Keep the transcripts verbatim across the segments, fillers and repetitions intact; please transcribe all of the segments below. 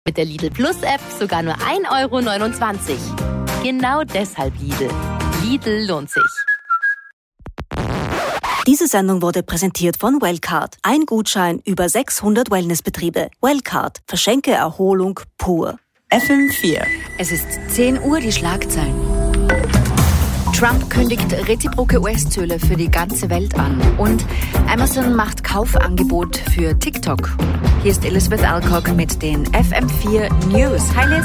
Mit der Lidl Plus App sogar nur ein Euro neunundzwanzig. Genau deshalb Lidl. Lidl lohnt sich. Diese Sendung wurde präsentiert von Wellcard. Ein Gutschein über sechshundert Wellnessbetriebe. Wellcard. Verschenke Erholung pur. F M vier. Es ist zehn Uhr, die Schlagzeilen. Trump kündigt reziproke U S-Zölle für die ganze Welt an. Und Amazon macht Kaufangebot für TikTok. Hier ist Elizabeth Alcock mit den F M vier News. Hi Liz.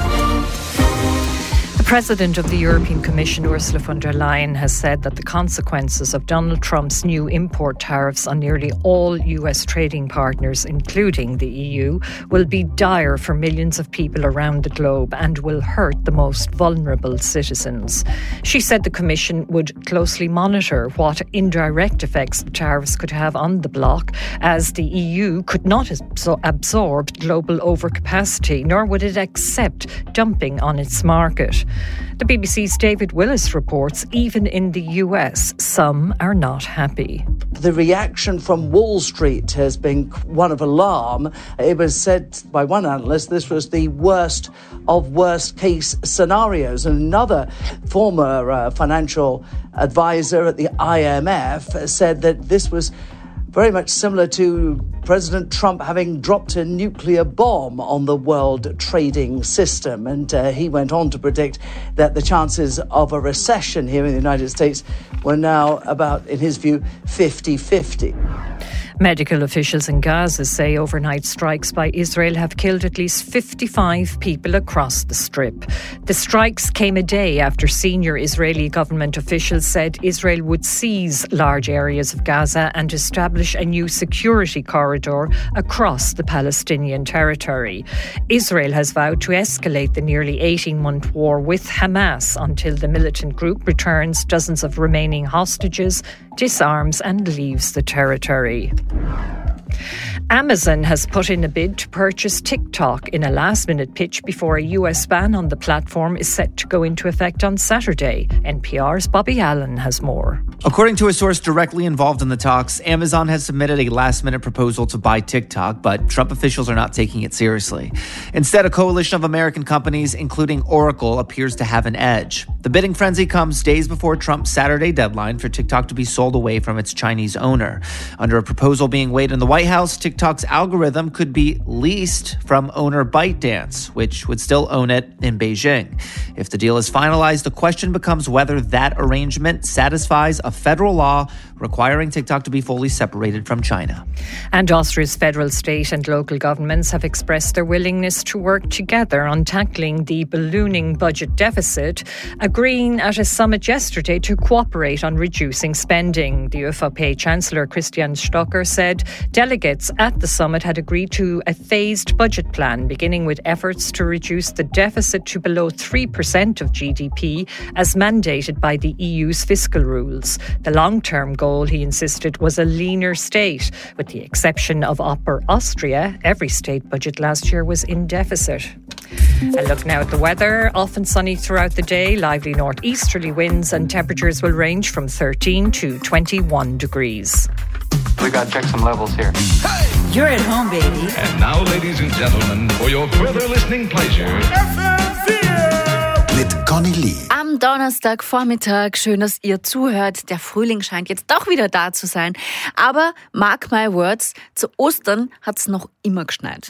The President of the European Commission, Ursula von der Leyen, has said that the consequences of Donald Trump's new import tariffs on nearly all U S trading partners, including the E U, will be dire for millions of people around the globe and will hurt the most vulnerable citizens. She said the Commission would closely monitor what indirect effects the tariffs could have on the bloc, as the E U could not absorb global overcapacity, nor would it accept dumping on its market. The B B C's David Willis reports even in the U S, some are not happy. The reaction from Wall Street has been one of alarm. It was said by one analyst this was the worst of worst case scenarios. Another former uh, financial advisor at the I M F said that this was very much similar to President Trump having dropped a nuclear bomb on the world trading system. And uh, he went on to predict that the chances of a recession here in the United States were now about, in his view, fifty-fifty. Medical officials in Gaza say overnight strikes by Israel have killed at least fifty-five people across the Strip. The strikes came a day after senior Israeli government officials said Israel would seize large areas of Gaza and establish a new security corridor across the Palestinian territory. Israel has vowed to escalate the nearly eighteen-month war with Hamas until the militant group returns dozens of remaining hostages, disarms and leaves the territory. Amazon has put in a bid to purchase TikTok in a last-minute pitch before a U S ban on the platform is set to go into effect on Saturday. N P R's Bobby Allen has more. According to a source directly involved in the talks, Amazon has submitted a last-minute proposal to buy TikTok, but Trump officials are not taking it seriously. Instead, a coalition of American companies, including Oracle, appears to have an edge. The bidding frenzy comes days before Trump's Saturday deadline for TikTok to be sold away from its Chinese owner. Under a proposal being weighed in the White House, TikTok's algorithm could be leased from owner ByteDance, which would still own it in Beijing. If the deal is finalized, the question becomes whether that arrangement satisfies a federal law requiring TikTok to be fully separated from China. And Austria's federal, state and local governments have expressed their willingness to work together on tackling the ballooning budget deficit, agreeing at a summit yesterday to cooperate on reducing spending. The ÖVP Chancellor Christian Stocker said delegates at the summit had agreed to a phased budget plan, beginning with efforts to reduce the deficit to below three percent of G D P, as mandated by the E U's fiscal rules. The long-term goal, he insisted, was a leaner state. With the exception of Upper Austria, every state budget last year was in deficit. A look now at the weather. Often sunny throughout the day, lively northeasterly winds, and temperatures will range from thirteen to twenty-one degrees. We got to check some levels here. Hey! You're at home, baby. And now, ladies and gentlemen, for your further listening pleasure, F M vier mit Conny Lee. Am Donnerstagvormittag, schön, dass ihr zuhört. Der Frühling scheint jetzt doch wieder da zu sein. Aber mark my words, zu Ostern hat es noch immer geschneit.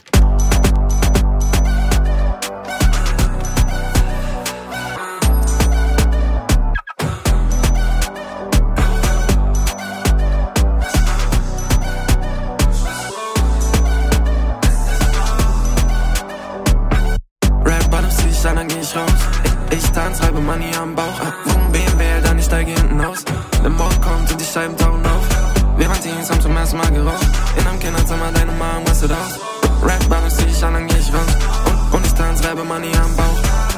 Dann geh ich raus. Ich, ich tanz, reibe Money am Bauch ab. Vom B M W, dann ich steige hinten aus. Der Morgen kommt und die Scheiben tauchen auf. Wir waren Teens, haben zum ersten Mal geraucht. In einem Kinderzimmer, deine Mom rastet aus. Rap Balance zieh ich an, dann geh ich raus. Und, und ich tanz, reibe Money am Bauch.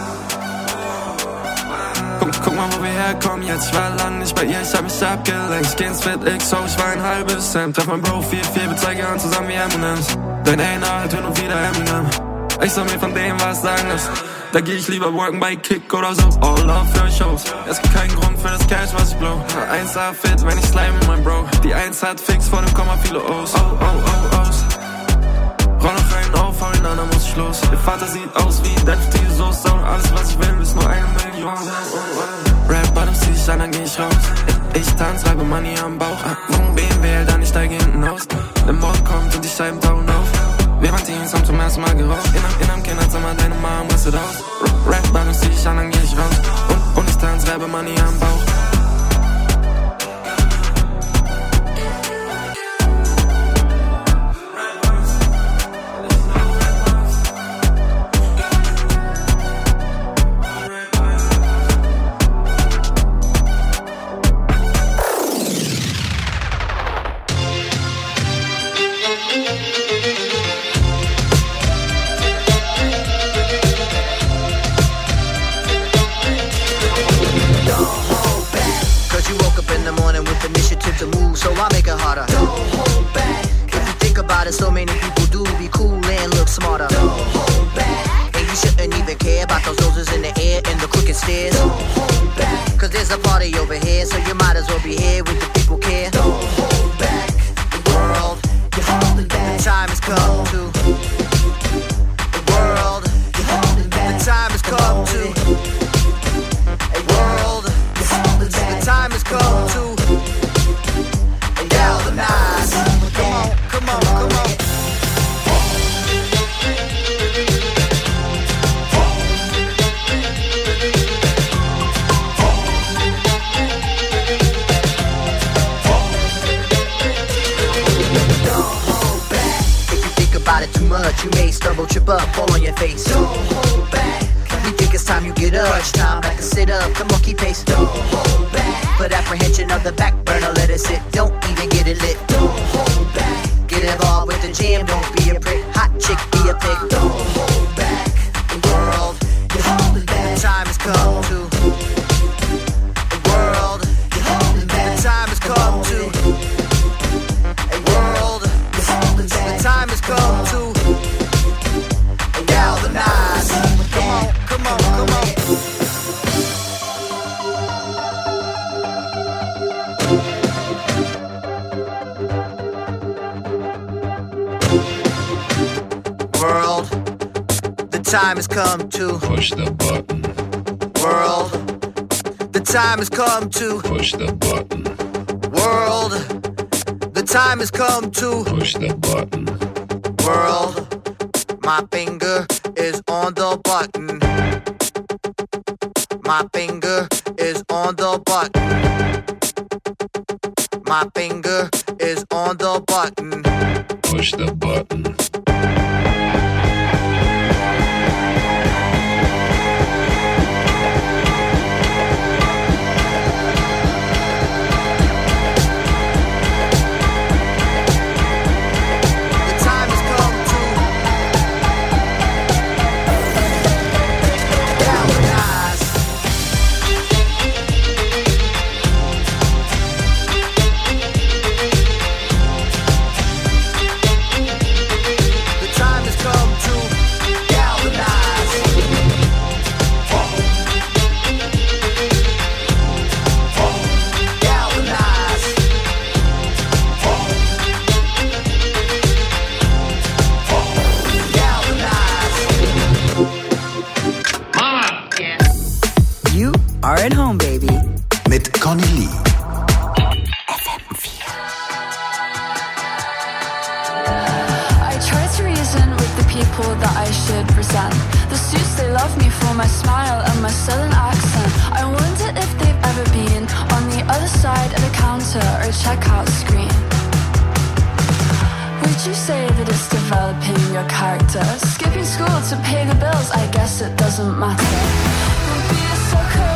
Guck, guck mal, wo wir herkommen jetzt. Ich war lang nicht bei ihr, ich hab mich abgelenkt. Ich geh ins Fit X, so ich war ein halbes Cent. Treff mein Bro, vier vier, wir zeigen an zusammen wie M und M's. Dein A N A halt hin und wieder Eminem. Ich soll mir von dem was sagen lassen. Da geh ich lieber worken bei Kick oder so. All love für Shows. Es gibt keinen Grund für das Cash, was ich blow. eins A fit, wenn ich slime mit meinem Bro. Die eins hat fix vor dem Komma viele O's. Oh, oh, oh, O's. Roll noch rein, oh, V allen anderen muss ich los. Der Vater sieht aus wie deftige Soße und alles was ich will ist nur eine Million. Rap Bottoms zieh ich an, dann geh ich raus. Ich tanz, reibe Money am Bauch. Wohn B M W, dann ich steige hinten aus. Der Morgen kommt und die Scheiben tauchen auf. Wir waren Teens, haben zum ersten Mal geraucht. In einem, in einem Kinderzimmer, deine Mom rastet aus. Rap Bottoms zieh ich an, dann geh ich raus. Und, und ich tanz, reibe Money am Bauch. So I make it harder. Don't hold back. If you think about it, so many people do be cool and look smarter. Don't hold back. And you shouldn't even care about those noses in the air and the crooked stairs. Don't hold back. Cause there's a party over here, so you might as well be here with the people care. Don't hold back. The world, you're holding back. The time has come to. The world, you're holding back. The time has come to. The world, you're holding back. The time has come to. Galvanize. Come on, come on, come on. Don't hold back. If you think about it too much, you may stumble, trip up, fall on your face. Don't hold back. You think it's time you get up, crunch time, back and sit up, the monkey pace. Don't hold back. Put apprehension on the back burner, let it sit. Don't even get it lit. Don't hold back. Get involved with the jam, don't be a prick. Hot chick, be a pig. Don't hold back. The world, you're holding back. The time has come to. The world, you're holding back. The time has come to. A world, you're holding back. The time has come to. Galvanize. Come on, come on, come on. World, the time has come to push the button. World, the time has come to push the button. World, the time has come to push the button. World, my finger is on the button. My finger is on the button. My finger is on the button. Push the button. Are at home, baby. Mit Conny Lee. F M four. I try to reason with the people that I should resent. The suits, they love me for my smile and my southern accent. I wonder if they've ever been on the other side of a counter or checkout screen. Would you say that it's developing your character? Skipping school to pay the bills, I guess it doesn't matter. We'll be a sucker.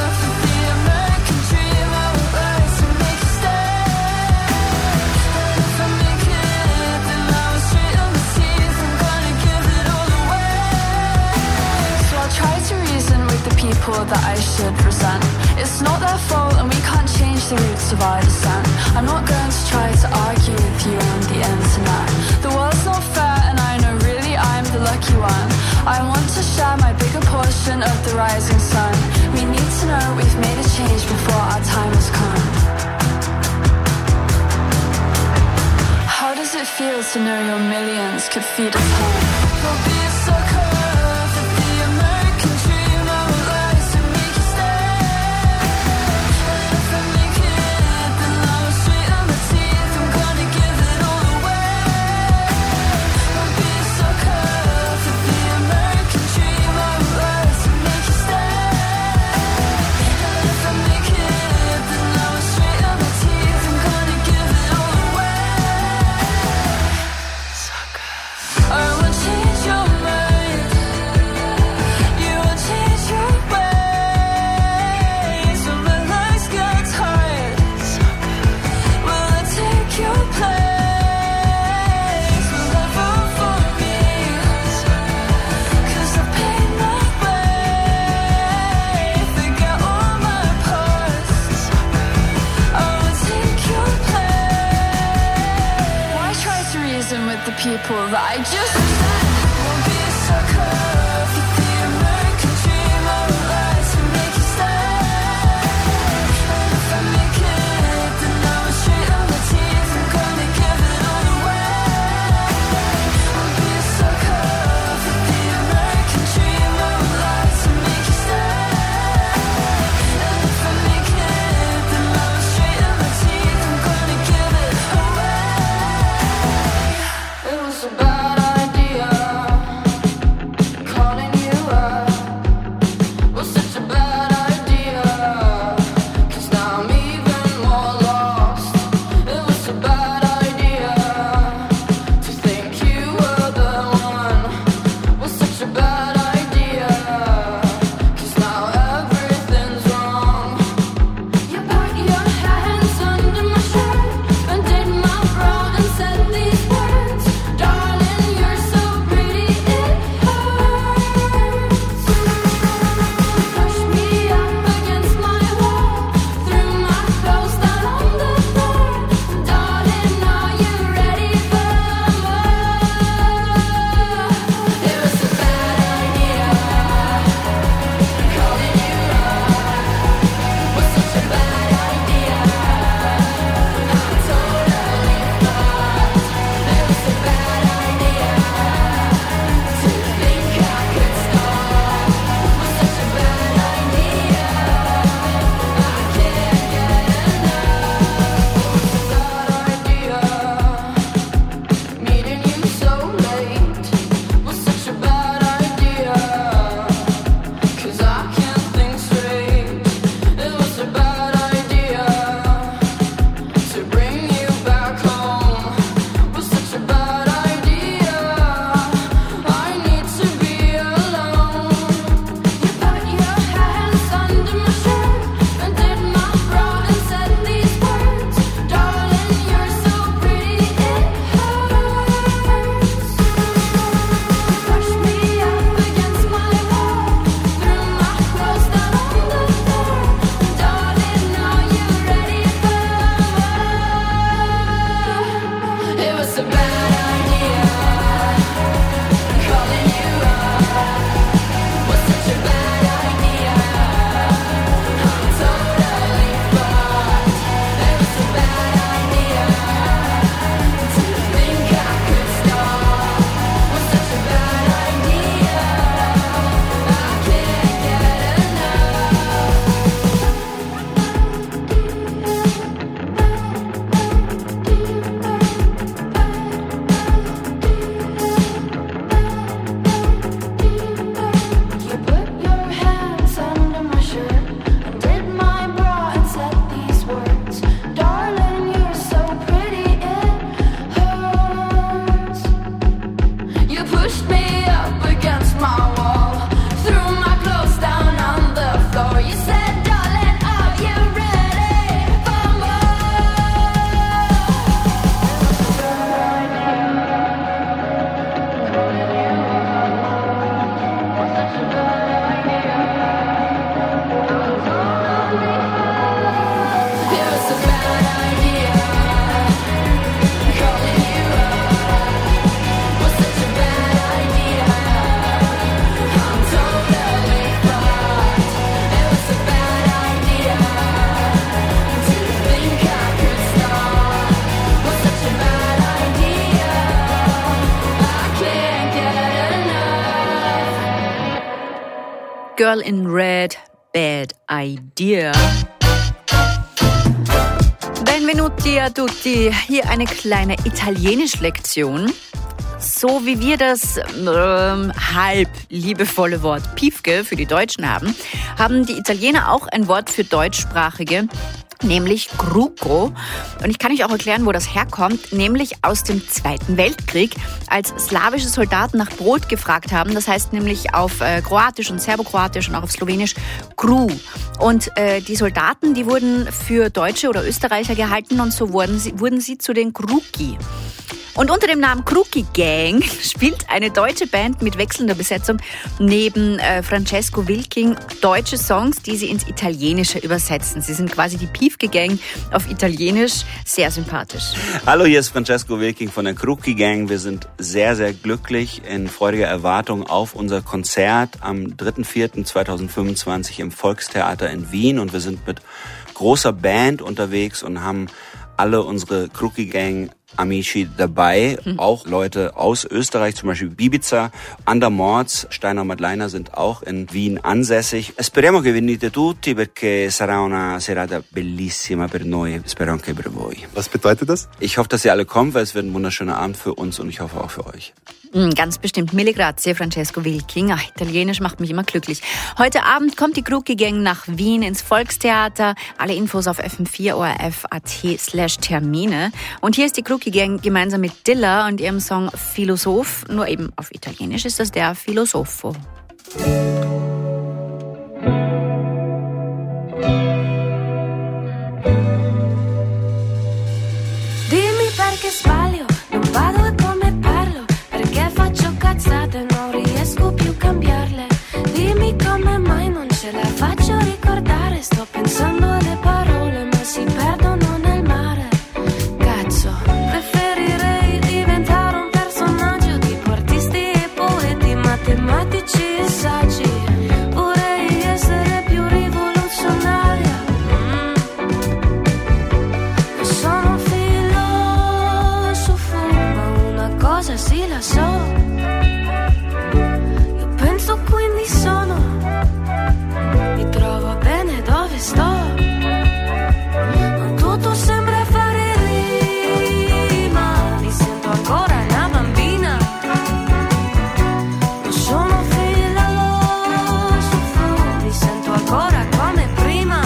People that I should resent. It's not their fault and we can't change the roots of our descent. I'm not going to try to argue with you on the internet. The world's not fair and I know really I'm the lucky one. I want to share my bigger portion of the rising sun. We need to know we've made a change before our time has come. How does it feel to know your millions could feed us home? Don't be a sucker for the American dream. I will lie to make you stay. And if I make it, then I will straighten my teeth. I'm gonna give it all away. Don't be a sucker for the American dream. I will lie to make you stay. And if I make it, then I will straighten my teeth. I'm gonna give it all away. Sucker. I will change your mind. You will change your ways. When my legs get tired, will I take your place? Will I vote for me? 'Cause I paid my way. Forget all my past. I will take your place. Why try to reason with the people that I just met? Won't be a sucker for the American dream. I will lie to make you stay. And if I make it, then I will straighten my teeth. I'm gonna give it all away. Won't be a sucker for the American dream. I will lie to make you stay. And if I make it, then I will straighten my teeth. I'm gonna give it away. It was a bad idea. Girl in Red, Bad Idea. Benvenuti a tutti. Hier eine kleine Italienisch-Lektion. So wie wir das ähm, halb liebevolle Wort Piefke für die Deutschen haben, haben die Italiener auch ein Wort für Deutschsprachige, nämlich Grucco. Und ich kann euch auch erklären, wo das herkommt, nämlich aus dem Zweiten Weltkrieg, als slawische Soldaten nach Brot gefragt haben. Das heißt nämlich auf äh, Kroatisch und Serbokroatisch und auch auf Slowenisch Kru. Und äh, die Soldaten, die wurden für Deutsche oder Österreicher gehalten und so wurden sie, wurden sie zu den Kruki. Und unter dem Namen Kruki Gang spielt eine deutsche Band mit wechselnder Besetzung neben äh, Francesco Wilking deutsche Songs, die sie ins Italienische übersetzen. Sie sind quasi die Piefke Gang auf Italienisch. Sehr sympathisch. Hallo, hier ist Francesco Wilking von der Kruki Gang. Wir sind sehr, sehr glücklich in freudiger Erwartung auf unser Konzert am dritter vierter zweitausendfünfundzwanzig im Volkstheater in Wien. Und wir sind mit großer Band unterwegs und haben alle unsere Kruki Gang Amici dabei, mhm. auch Leute aus Österreich, zum Beispiel Bibiza, Andermorz, Steiner Madleiner sind auch in Wien ansässig. Speriamo che venite tutti perché sarà una serata bellissima per noi, spero anche per voi. Was bedeutet das? Ich hoffe, dass ihr alle kommt, weil es wird ein wunderschöner Abend für uns und ich hoffe auch für euch. Ganz bestimmt. Mille grazie, Francesco Wilking. Ach, Italienisch macht mich immer glücklich. Heute Abend kommt die Kruki Gang nach Wien ins Volkstheater. Alle Infos auf f m vier o r f punkt a t slash Termine. Und hier ist die Kruki Gang gemeinsam mit Dilla und ihrem Song Philosoph. Nur eben auf Italienisch ist das der Filosofo. Dimmi perché sbaglio, non vado e come parlo, perché faccio cazzate, non riesco più a cambiarle. Dimmi come mai non ce la faccio ricordare, sto pensando alle parole ma si perdono nel mare. Cazzo, preferirei diventare un personaggio tipo artisti e poeti, matematici e saggi. Vorrei essere più rivoluzionaria. Mm. Non sono filosofo, ma una cosa sì la so. Io penso quindi sono, mi trovo bene dove sto. Non tutto sembra fare rima, mi sento ancora una bambina. Non sono filosofo, mi sento ancora come prima.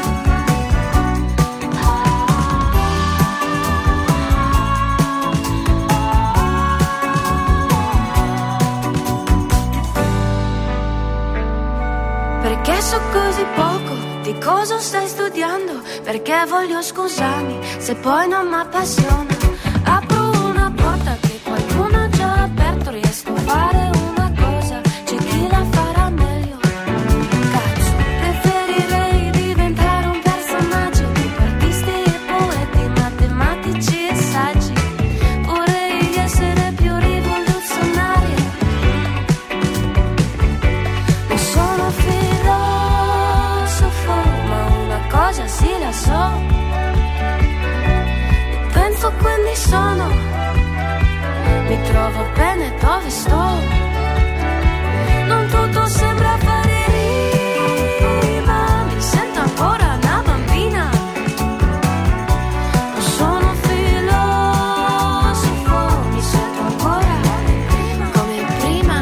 Perché so così poco di cosa stai studiando? Perché voglio scusarmi se poi non mi appassiona. Apro una porta che qualcuno ha già aperto, riesco a fare una cosa, c'è chi la farà meglio. Cazzo, preferirei diventare un personaggio tipo artisti e poeti, matematici e saggi. Vorrei essere più rivoluzionaria. Non sono filosofo, ma una cosa sì la so. E penso quindi sono, mi trovo bene dove sto. Non tutto sembra fare rima, mi sento ancora una bambina. Non sono filosofo, mi sento ancora come prima.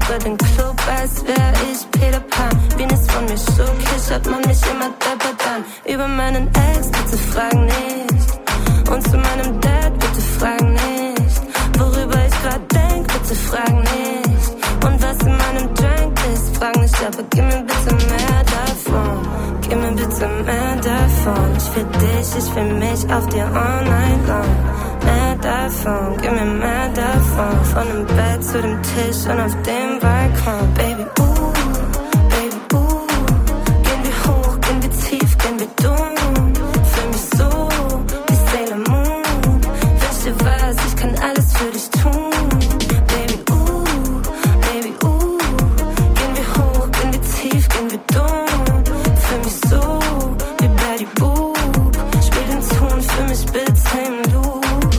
tanze den Club, als wär ich Peter Pan. Bin es von mir so kichert man mich immer deppert an. Über meinen Ex, bitte frag nicht. Und zu meinem Dad, bitte frag nicht. Worüber ich grad denk, bitte frag nicht. Und was in meinem Drink ist, frag nicht, aber gib mir bitte mehr davon. Gib mir bitte mehr davon. Ich will dich, ich will mich auf dir all night long. Mehr davon, gib mir mehr davon. Von dem Bett zu dem Tisch und auf dem Balkon. Baby, uh, baby, uh. Gehen wir hoch, gehen wir tief, gehen wir dumm. Fühl mich so wie Sailor Moon. Wünsch dir was, ich kann alles für dich tun. Baby, uh, baby, uh. Gehen wir hoch, gehen wir tief, gehen wir dumm. Fühl mich so wie Betty Boop. Spiel den Ton für mich bitte im Loop.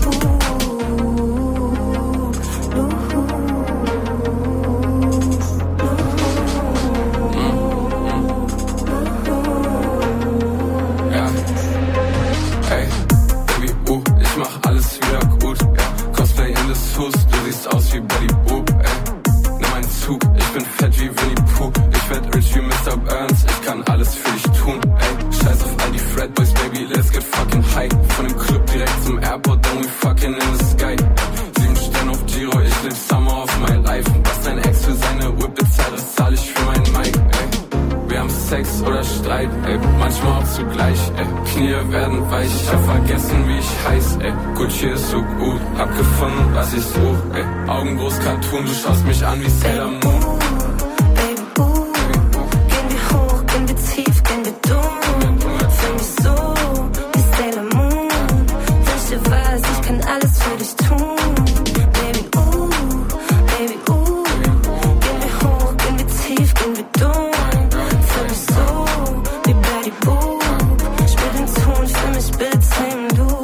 Du siehst aus wie Betty Boop, ey. Nimm einen Zug, ich bin fett wie Winnie Pooh. Ich werd rich wie Mister Burns, ich kann alles für dich tun, ey. Scheiß auf all die Fredboys, baby, let's get fucking high. Von dem Club direkt zum Airport, then we fucking in the sky. Sieben Sterne auf Giro, ich live summer of my life. Was dein Ex für seine Whip bezahlt, das zahl ich für meinen Mike, ey. Wir haben Sex oder Streit, ey, manchmal auch zugleich, ey. Knie werden weich, ich hab vergessen, wie ich heiß, ey. Gucci ist so gut, hab gefunden, was ich such, ey. Augen groß Cartoon, du schaust mich an wie Sailor Moon. Baby, uh, gehen wir hoch, gehen wir tief, gehen wir dumm. Fühl mich so wie Sailor Moon. Wünsch dir was, ich kann alles für dich tun. Baby, uh, baby, uh, gehen wir hoch, gehen wir tief, gehen wir dumm. Fühl mich so wie Betty Boop. Spiel den Ton für mich bitte im Loop.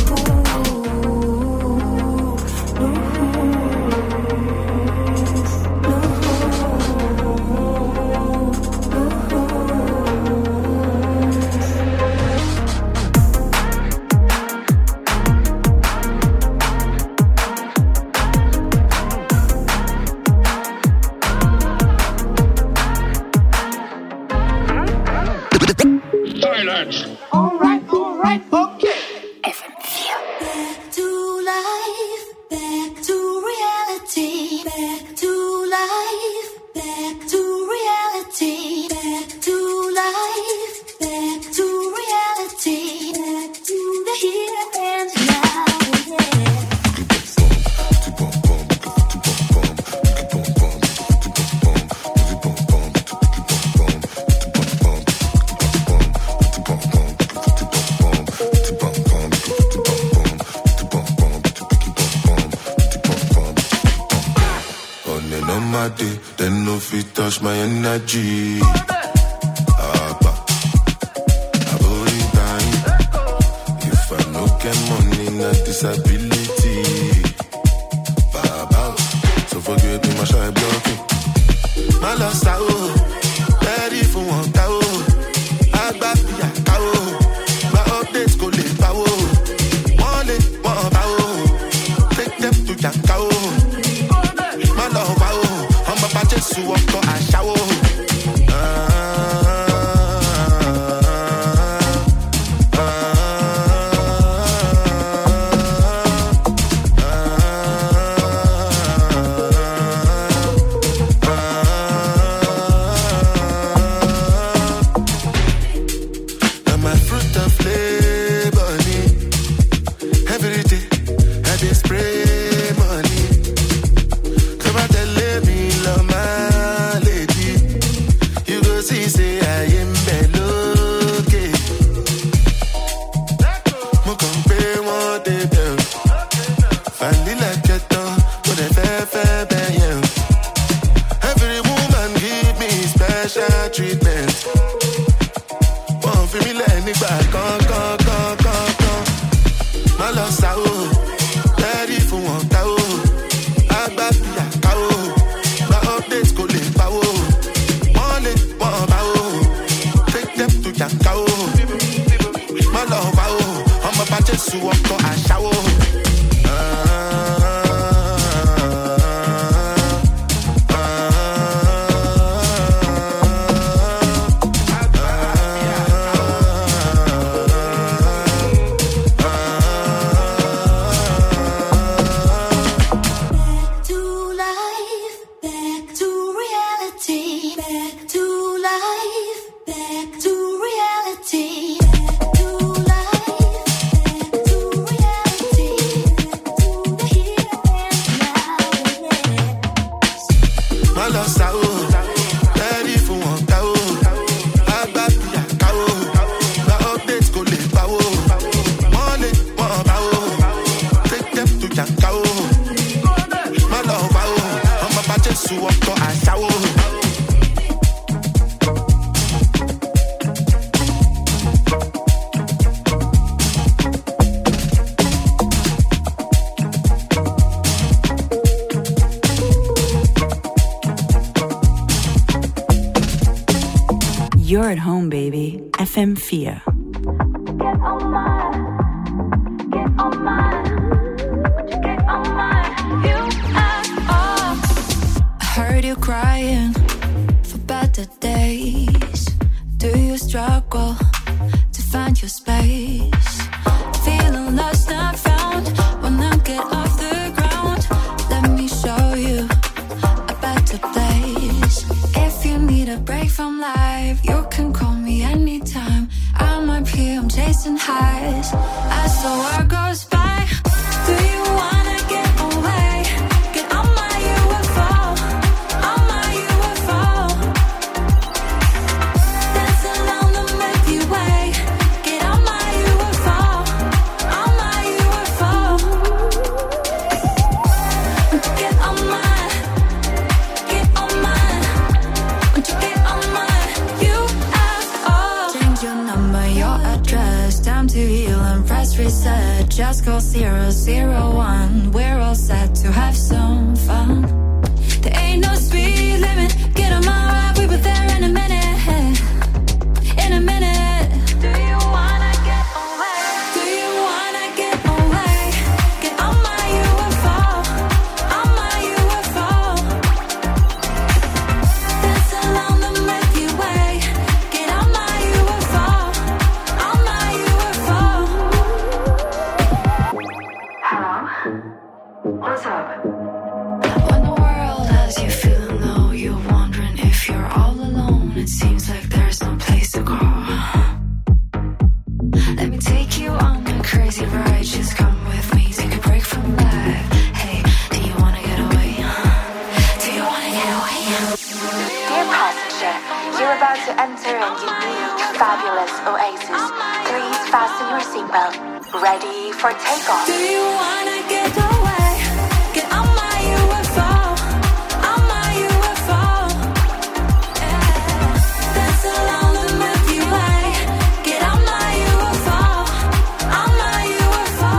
Silence! Alright, alright, okay. F M vier. Back to life, back to reality. Back to life, back to reality. Back to life, back to reality. Back to the here and now. Then no fit touch my energy. Abba, abori time. If I no get money, not disability. Baba, so forget me, my shy blocking. My lost out, ready for one cow. Agba pia cow. My updates go live power. One leg, one power. Take them to your cow. My love power. Just walk on and shower. Now my fruit and flavor, every day I dey spray money. Come out and let me love my lady. You go see, say I am melody. Mo kàn pé wọ́n débẹ̀ o. Vanilla kẹtàn, mo dẹ̀ fẹ́ fẹ́ bẹ́ẹ̀ yẹn o. Every woman give me special treatment. Wọ́n fi mí lẹ̀ nígbà kan kan kan kan kan. Má lọ sá o, ready fún wọn ká o. Àgbà bíyà ká o. My updates go lè pa o. Wọ́n lè wọ́n bá o. Take them to your cow. Má lọ wá o. Ọmọ bá Jésù ọkọ̀ àṣà o. Ah, ah, ah. my love sao. Ready for one cow. I got the cow. The updates go live power. Money, one power. Take them to your cow. My love power. I'm about to sue up to a cow. You're at home, baby. F M four. Heard you crying for better days. Do you struggle to find your space? Feeling lost and found. Wanna get off the ground? Let me show you a better place. If you need a break from life, you can call me anytime. I'm up here, I'm chasing highs as the world goes by. Do you wanna get away? Get on my U F O, on my U F O. Dance along the Milky Way. Get on my U F O, on my U F O. Get on my, get on my, won't you get on my U F O? Change your number, your address. Time to heal and press reset. Just call zero zero one. We're all set to have some fun. There ain't no speed limit. Get on my ride, we'll be there in a minute. In a minute. Do you wanna get away? Do you wanna get away? Get on my U F O, on my U F O. Dance along the Milky Way. Get on my U F O, on my U F O. Hello? What's up? When the world has you feeling low, you're wondering if you're all alone. It seems like there's no place to go. Let me take you on a crazy ride. Just come with me, take a break from life. Hey, do you wanna get away? Do you wanna get away? Dear passenger, you're about to enter a unique, fabulous oasis. Please fasten your seatbelt. Ready for takeoff. Do you wanna get away? Get on my U F O, on my U F O. Dance along the Milky Way. Get on my U F O, on my U F O.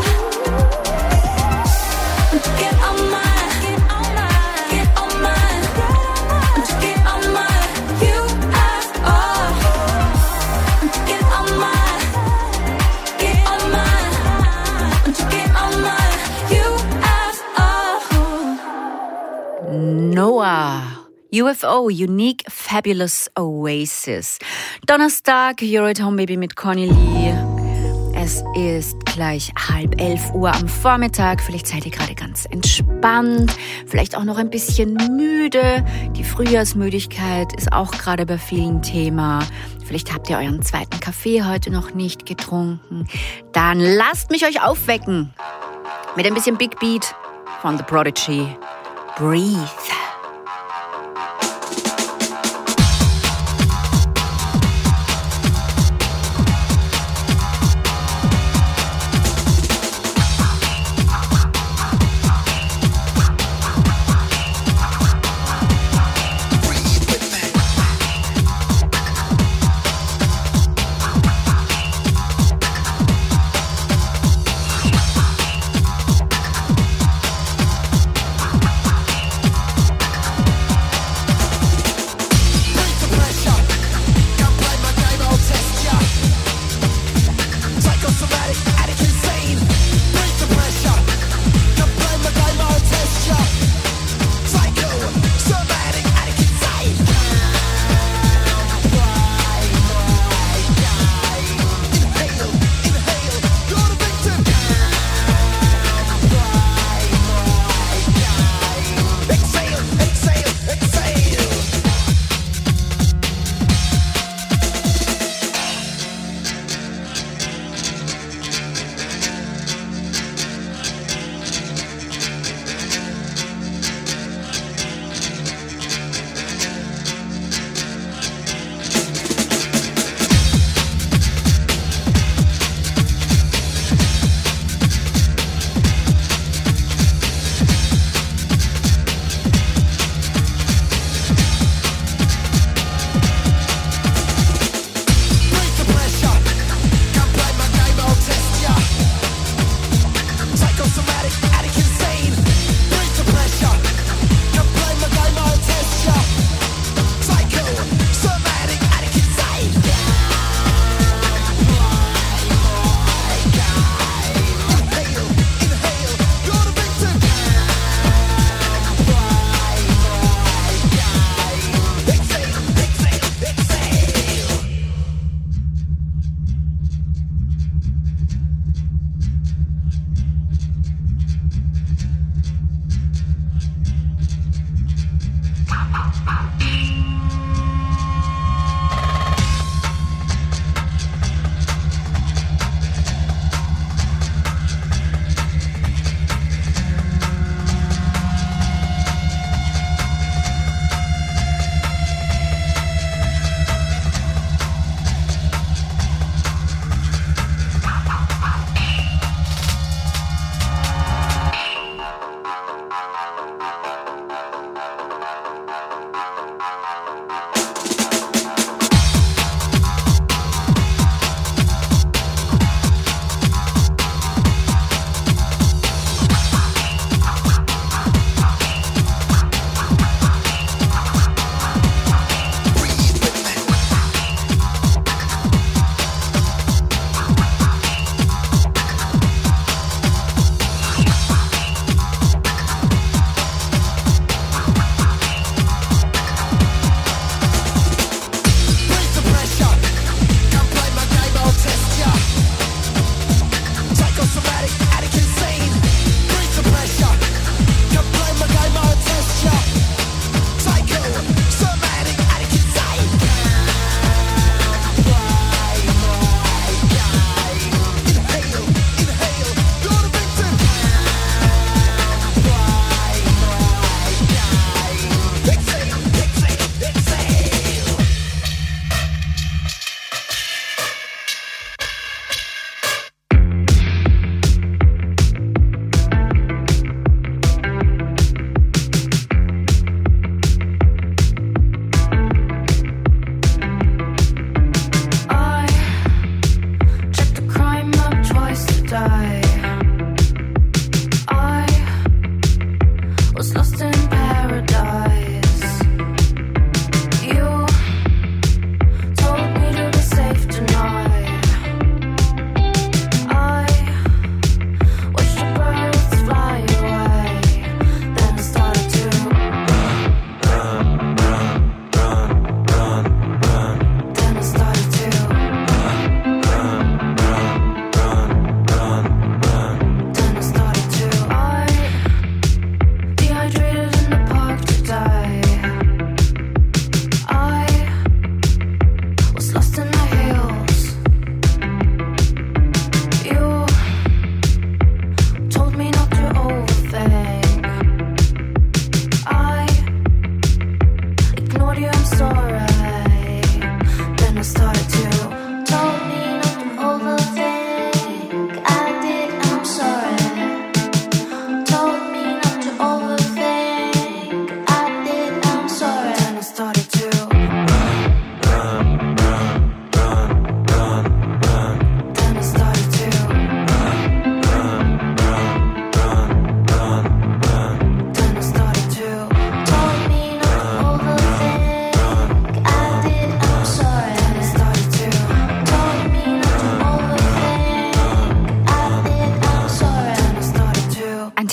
Get on my, get on my, get on my, get on my U F O. Get on my, get on my, get on my U F O. Noah. U F O, Unique Fabulous Oasis. Donnerstag, You're at Home Baby mit Conny Lee. Es ist gleich halb elf Uhr am Vormittag. Vielleicht seid ihr gerade ganz entspannt, vielleicht auch noch ein bisschen müde. Die Frühjahrsmüdigkeit ist auch gerade bei vielen Thema. Vielleicht habt ihr euren zweiten Kaffee heute noch nicht getrunken. Dann lasst mich euch aufwecken mit ein bisschen Big Beat von The Prodigy. Breathe.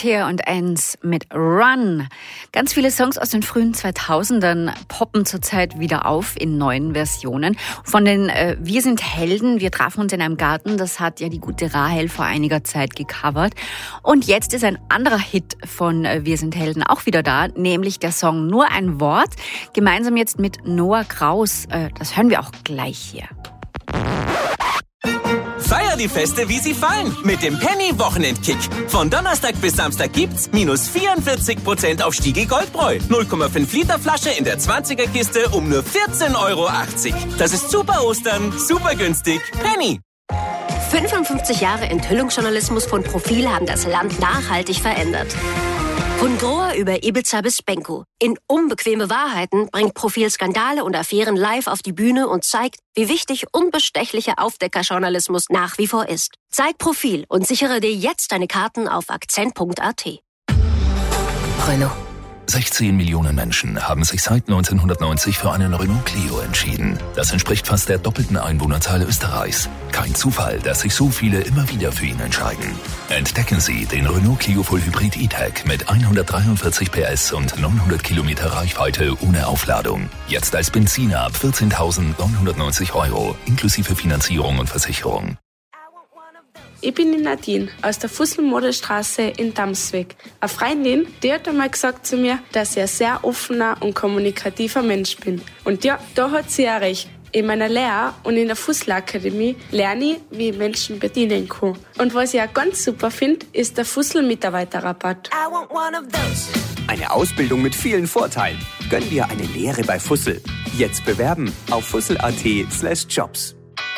Althea und Enns mit Run. Ganz viele Songs aus den frühen zweitausendern poppen zurzeit wieder auf in neuen Versionen. Von den äh, Wir sind Helden, wir trafen uns in einem Garten, das hat ja die gute Rahel vor einiger Zeit gecovert. Und jetzt ist ein anderer Hit von äh, Wir sind Helden auch wieder da, nämlich der Song Nur ein Wort, gemeinsam jetzt mit Noah Kraus. Äh, das hören wir auch gleich hier. Feier die Feste, wie sie fallen, mit dem Penny-Wochenendkick. Von Donnerstag bis Samstag gibt's minus vierundvierzig Prozent auf Stiegl Goldbräu. null Komma fünf Liter Flasche in der zwanziger-Kiste um nur vierzehn Euro achtzig. Das ist super Ostern, super günstig. Penny. fünfundfünfzig Jahre Enthüllungsjournalismus von Profil haben das Land nachhaltig verändert. Von Grohr über Ibiza bis Benko. In Unbequeme Wahrheiten bringt Profil Skandale und Affären live auf die Bühne und zeigt, wie wichtig unbestechlicher Aufdeckerjournalismus nach wie vor ist. Zeig Profil und sichere dir jetzt deine Karten auf akzent punkt a t. Renault. sechzehn Millionen Menschen haben sich seit neunzehnhundertneunzig für einen Renault Clio entschieden. Das entspricht fast der doppelten Einwohnerzahl Österreichs. Kein Zufall, dass sich so viele immer wieder für ihn entscheiden. Entdecken Sie den Renault Clio Full Hybrid E-Tech mit hundertdreiundvierzig P S und neunhundert Kilometer Reichweite ohne Aufladung. Jetzt als Benziner ab vierzehntausendneunhundertneunzig Euro, inklusive Finanzierung und Versicherung. Ich bin die Nadine aus der Fusselmoderstraße in Damsweg. Eine Freundin, die hat einmal gesagt zu mir, dass ich ein sehr offener und kommunikativer Mensch bin. Und ja, da hat sie ja recht. In meiner Lehre und in der Fusselakademie lerne ich, wie ich Menschen bedienen kann. Und was ich auch ganz super finde, ist der Fussel-Mitarbeiterrabatt. Eine Ausbildung mit vielen Vorteilen. Gönn dir eine Lehre bei Fussel. Jetzt bewerben auf fussel.at slash jobs.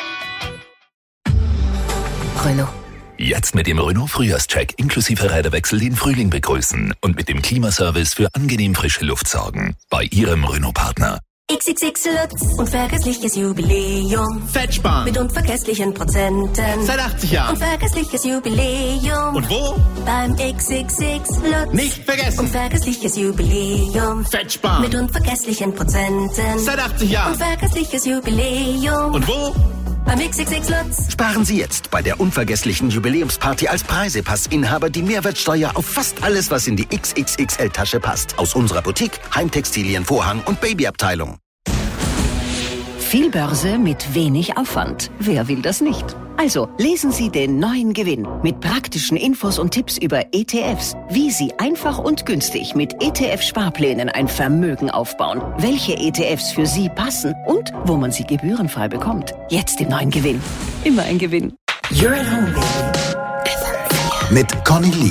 Renault. Jetzt mit dem Renault Frühjahrscheck inklusive Räderwechsel den Frühling begrüßen und mit dem Klimaservice für angenehm frische Luft sorgen. Bei Ihrem Renault-Partner. X X X Lutz, unvergessliches Jubiläum. Fettsparen. Mit unvergesslichen Prozenten. Seit achtzig Jahren. Unvergessliches Jubiläum. Und wo? Beim X X X Lutz. Nicht vergessen. Unvergessliches Jubiläum. Fettsparen. Mit unvergesslichen Prozenten. Seit achtzig Jahren. Unvergessliches Jubiläum. Und wo? Beim X X X Lutz. Sparen Sie jetzt bei der unvergesslichen Jubiläumsparty als Preisepass-Inhaber die Mehrwertsteuer auf fast alles, was in die X X X L-Tasche passt. Aus unserer Boutique, Heimtextilien, Vorhang und Babyabteilung. Viel Börse mit wenig Aufwand. Wer will das nicht? Also lesen Sie den neuen Gewinn mit praktischen Infos und Tipps über E T Fs, wie Sie einfach und günstig mit E T F-Sparplänen ein Vermögen aufbauen, welche E T Fs für Sie passen und wo man sie gebührenfrei bekommt. Jetzt im neuen Gewinn. Immer ein Gewinn. You're at home, baby. Mit Conny Lee.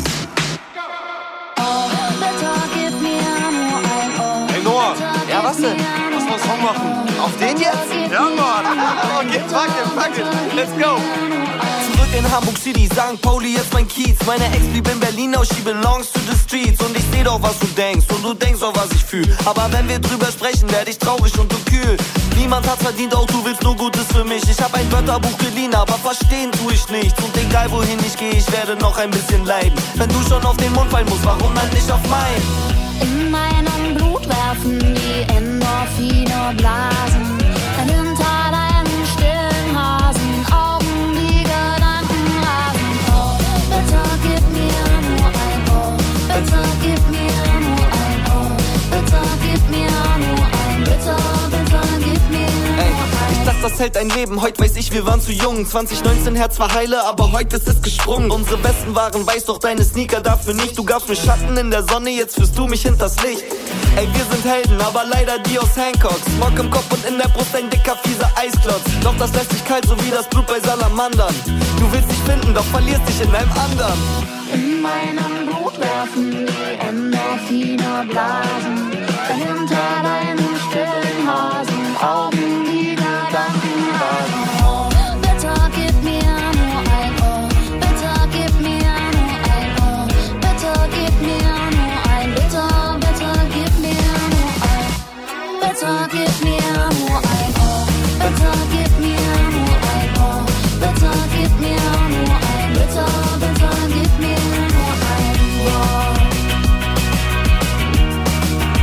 Hey Noah, ja was denn? Lass mal Song machen. Auf den jetzt? Ja, Mann. Okay, fuck it, fuck it. Let's go. Zurück in Hamburg City, Sankt Pauli ist mein Kiez. Meine Ex blieb in Berlin, now she belongs to the streets. Und ich seh doch, was du denkst und du denkst auch, was ich fühl. Aber wenn wir drüber sprechen, werd ich traurig und du kühl. Niemand hat's verdient, auch du willst nur Gutes für mich. Ich hab ein Wörterbuch geliehen, aber verstehen tu ich nichts. Und egal wohin ich geh, ich werde noch ein bisschen leiden. Wenn du schon auf den Mund fallen musst, warum dann nicht auf meinen? In meinem Blut werfen die Endorphine Blasen. Hinter deinen stillen Hasen Augen die Gedanken rasen. Oh, bitte gib mir nur ein Oh, bitte gib mir nur ein Oh, bitte gib mir nur ein Bitte, bitte gib mir nur Ey, ein ich dachte, das hält ein Leben, heute weiß ich, wir waren zu jung. zwanzig neunzehn Herz war heile, aber heute ist es gesprungen. Unsere besten waren weiß, doch deine Sneaker dafür nicht. Du gabst mir Schatten in der Sonne, jetzt führst du mich hinters Licht. Ey, wir sind Helden, aber leider die aus Hancock. Smog im Kopf und in der Brust ein dicker, fieser Eisklotz. Doch das lässt dich kalt, so wie das Blut bei Salamandern. Du willst dich finden, doch verlierst dich in einem anderen. In meinem Blut werfen die Endorphine Blasen. Hinter deinen stillen Hasen Augen die Gedanken rasen. Oh, bitte gib mir nur ein Oh, bitte gib mir nur ein Oh, bitte gib mir nur ein Bitte, bitte gib mir nur ein Bitte gib mir nur ein Oh, bitte gib mir nur ein Oh, bitte gib mir nur ein Bitte, bitte gib mir nur ein Oh.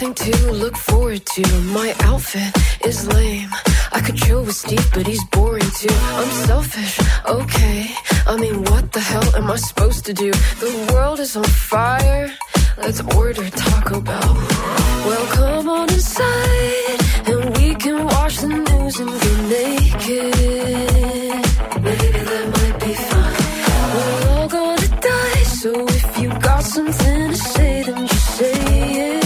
nothing to look forward to. My outfit is lame. I could chill with Steve, but he's boring too. I'm selfish, okay. I mean, what the hell am I supposed to do? The world is on fire. Let's order Taco Bell. Well, come on inside, and we can watch the news and get naked. Maybe that might be fun. We're all gonna die, so if you got something to say, then just say it.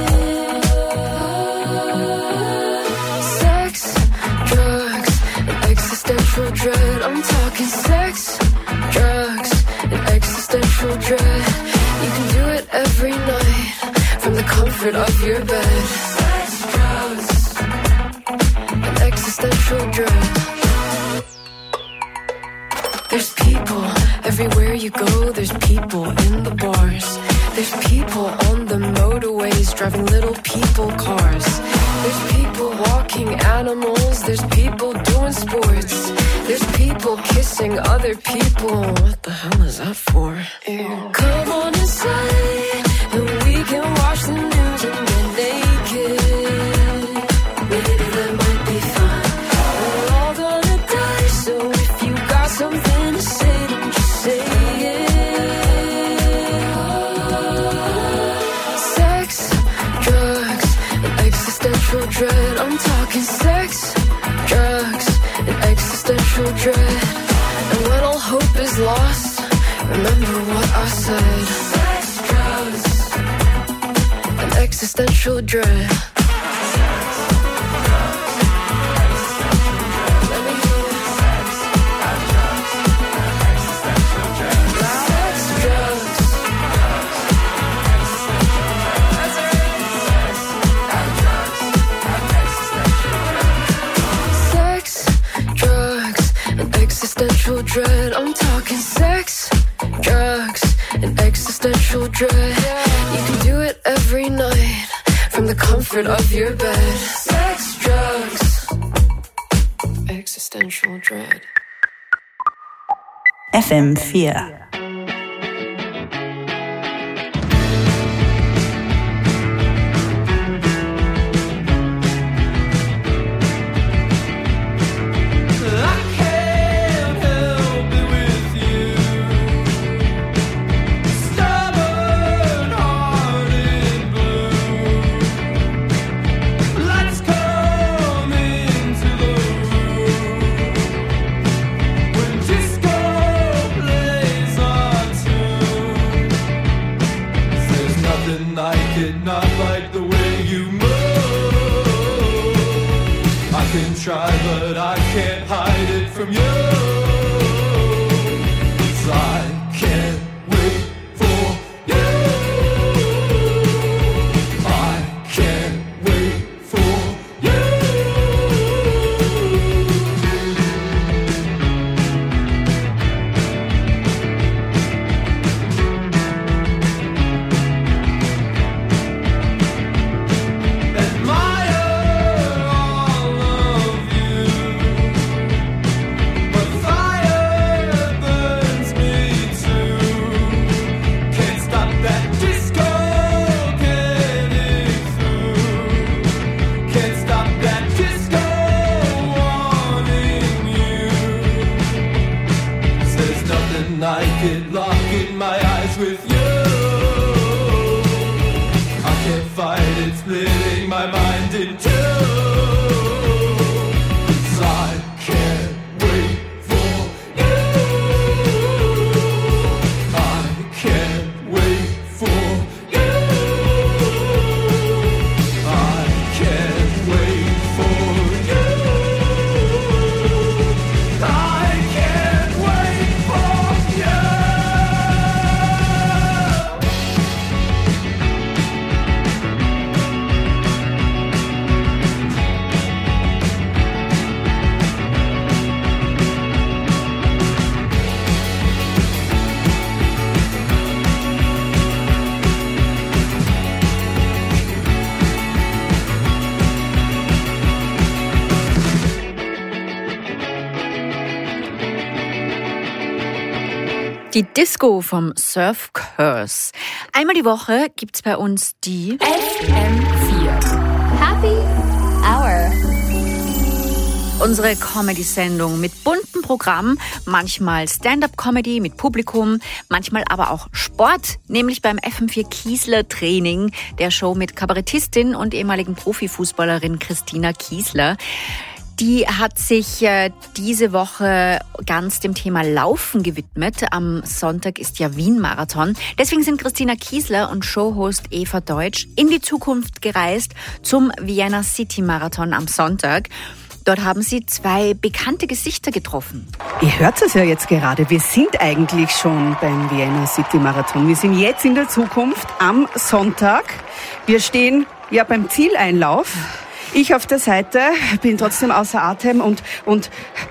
Sex, drugs, and existential dread. I'm talking sex, drugs, and existential dread. You can do it every night from the comfort of your bed. Sex, drugs, and existential dread. There's people everywhere you go. There's people in the bars. There's people on the motorways driving little people cars. There's people walking animals. There's people doing sports. There's people kissing other people. What the hell is that for? Ew. Come on inside, and we can watch the news and get naked. Maybe that might be fun. We're all gonna die, so if you got something to say, then just say it. Sex, drugs, and existential dread. I'm talking sex, drugs, and existential dread. And when all hope is lost, remember what I said. Sex, drugs, and existential dread. Existential dread. I'm talking sex, drugs, and existential dread. You can do it every night from the comfort of your bed. Sex, drugs, existential dread. F M vier. Try, but I can't hide it from you. 'Cause I can't wait for you. I can't wait for you. Admire all of you. Die Disco vom Surf Curse. Einmal die Woche gibt's bei uns die F M vier Happy Hour. Unsere Comedy-Sendung mit buntem Programm, manchmal Stand-up-Comedy mit Publikum, manchmal aber auch Sport, nämlich beim F M vier Kiesler Training, der Show mit Kabarettistin und ehemaligen Profifußballerin Christina Kiesler. Die hat sich äh, diese Woche ganz dem Thema Laufen gewidmet. Am Sonntag ist ja Wien-Marathon. Deswegen sind Christina Kiesler und Showhost Eva Deutsch in die Zukunft gereist zum Vienna City Marathon am Sonntag. Dort haben sie zwei bekannte Gesichter getroffen. Ihr hört es ja jetzt gerade. Wir sind eigentlich schon beim Vienna City Marathon. Wir sind jetzt in der Zukunft am Sonntag. Wir stehen ja beim Zieleinlauf. Ich auf der Seite bin trotzdem außer Atem und, und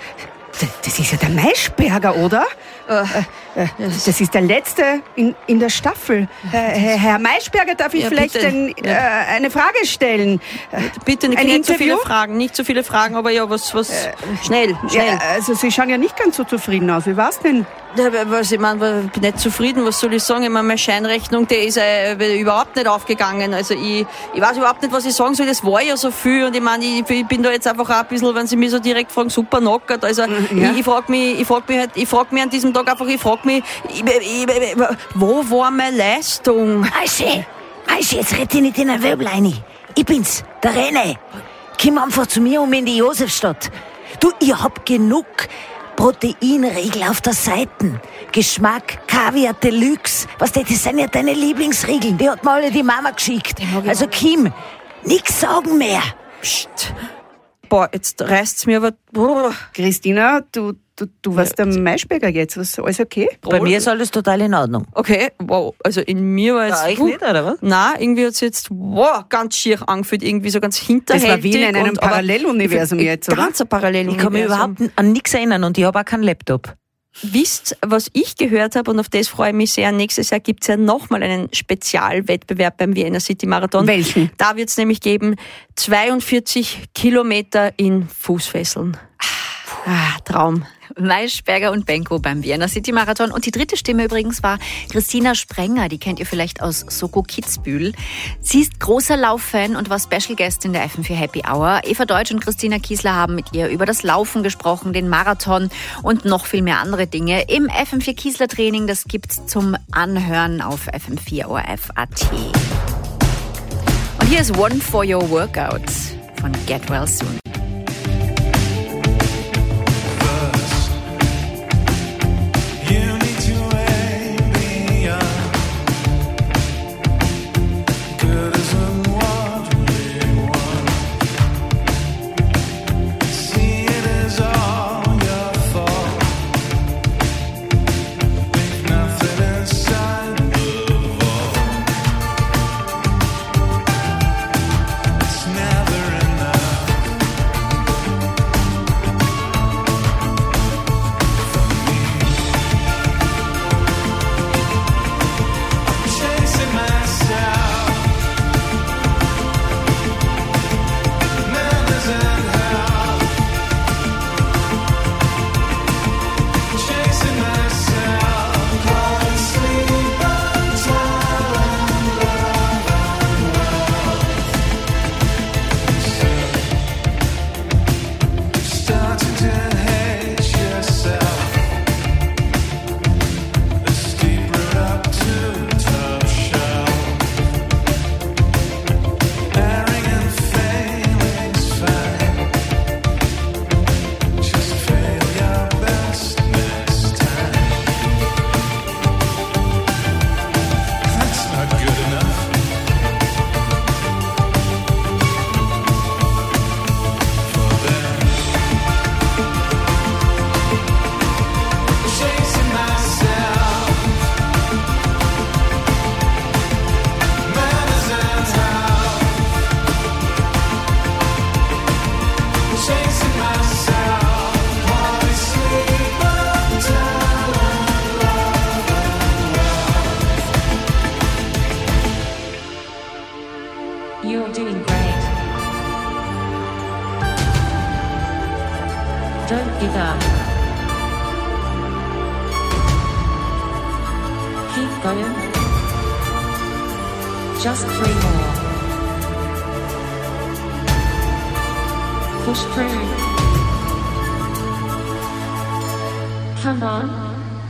das ist ja der Maischberger, oder? Äh, äh, das ist der letzte in, in der Staffel. Äh, Herr Maischberger, darf ich ja, vielleicht ein, äh, eine Frage stellen? Bitte nicht, ein nicht so Interview? viele Fragen, nicht so viele Fragen, aber ja, was, was, äh, schnell, schnell. Ja, also Sie schauen ja nicht ganz so zufrieden aus. Wie war's denn? Ja, was, ich meine, ich bin nicht zufrieden, was soll ich sagen? Ich meine, meine Scheinrechnung, die ist äh, überhaupt nicht aufgegangen. Also ich, ich weiß überhaupt nicht, was ich sagen soll. Das war ja so viel und ich meine, ich, ich bin da jetzt einfach auch ein bisschen, wenn Sie mich so direkt fragen, super knockert. Also ja. ich, ich frage mich, ich frage mich halt, ich frage mich an diesem Tag einfach, ich frage mich, ich, ich, ich, wo war meine Leistung? Aische, Aische, jetzt rede ich nicht in ein Wirbel rein. Ich bin's, der René. Komm einfach zu mir um in die Josefstadt. Du, ich hab genug Proteinriegel auf der Seite. Geschmack, Kaviar Deluxe. Was, das sind ja deine Lieblingsriegel. Die hat mir alle die Mama geschickt. Also Kim, nix sagen mehr. Psst. Boah, jetzt reißt's mir aber... Boah. Christina, du, du, du warst ja. der Maischberger jetzt. Was, alles okay? Bei mir ist alles total in Ordnung. Okay, wow. Also in mir war jetzt... Bei euch uh, nicht, oder was? Nein, irgendwie hat's jetzt wow, ganz schier angefühlt. Irgendwie so ganz hinterhältig. Das war wie in einem und, Paralleluniversum jetzt, oder? Ganz ein Paralleluniversum. Ich kann mich überhaupt an nichts erinnern und ich habe auch keinen Laptop. Wisst, was ich gehört habe und auf das freue ich mich sehr. Nächstes Jahr gibt's ja nochmal einen Spezialwettbewerb beim Vienna City Marathon. Welchen? Da wird's nämlich geben zweiundvierzig Kilometer in Fußfesseln. Ah, Traum. Maischberger und Benko beim Vienna City Marathon. Und die dritte Stimme übrigens war Christina Sprenger. Die kennt ihr vielleicht aus Soko Kitzbühel. Sie ist großer Lauffan und war Special Guest in der F M vier Happy Hour. Eva Deutsch und Christina Kiesler haben mit ihr über das Laufen gesprochen, den Marathon und noch viel mehr andere Dinge im F M vier Kiesler Training. Das gibt's zum Anhören auf F M vier O R F Punkt A T. Und hier ist One for Your Workout von Get Well Soon. Don't give up. ausgegangen. Just three more. Push through. Come on.